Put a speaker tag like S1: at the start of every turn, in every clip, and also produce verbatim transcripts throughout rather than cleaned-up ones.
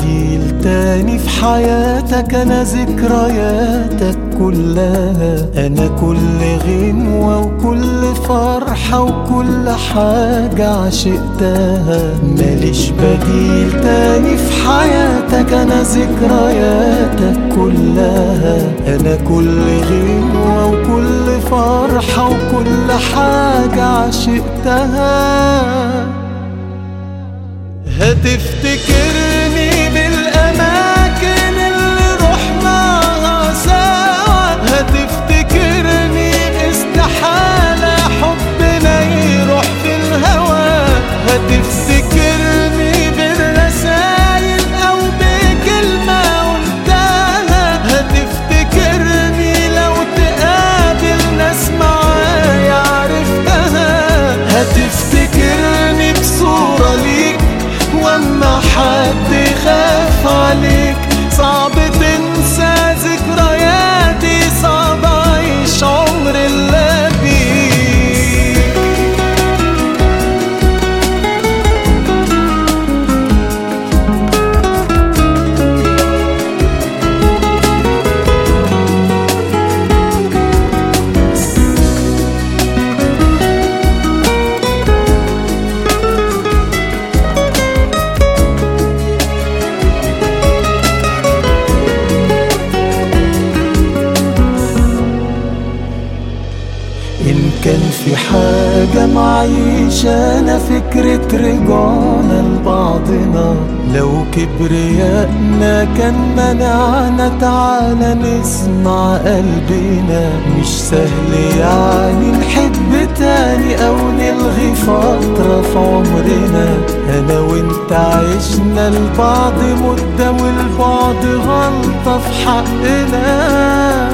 S1: بديل تاني في حياتك، انا ذكرياتك كلها، انا كل غنوة وكل فرحة وكل حاجة عشقتها. ماليش بديل تاني في حياتك، انا ذكرياتك كلها، انا كل غنوة وكل فرحة وكل حاجة عشقتها. هتفتكرني بالأماكن اللي رحناها سوا، هتفتكرني استحالة حبنا يروح في الهوا، هتفتكرني بالرسايل أو بكلمة قلتها، هتفتكرني لو تقابل ناس معايا عرفتها، هتفتكرني بصورة ليك واما حد يخاف عليك. صعب تنسى ذكرياتي، صعب اعيش عمر الا بيك. إن كان في حاجة معيشة أنا فكرة رجعنا لبعضنا، لو كبريائنا كان منعنا تعالى نسمع قلبنا. مش سهل يعني نحب تاني أو نلغي فترة في عمرنا، أنا وإنت عشنا لبعض مدة والبعد غلطة في حقنا.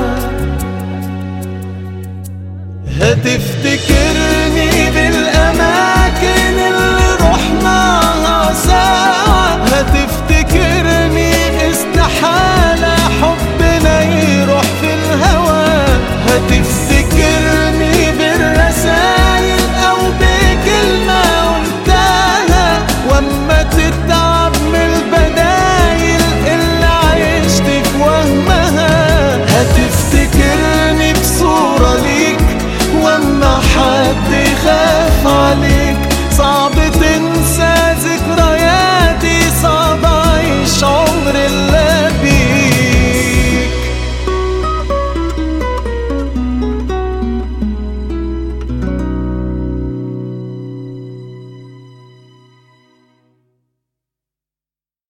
S1: هتفتكرني بالأماكن اللي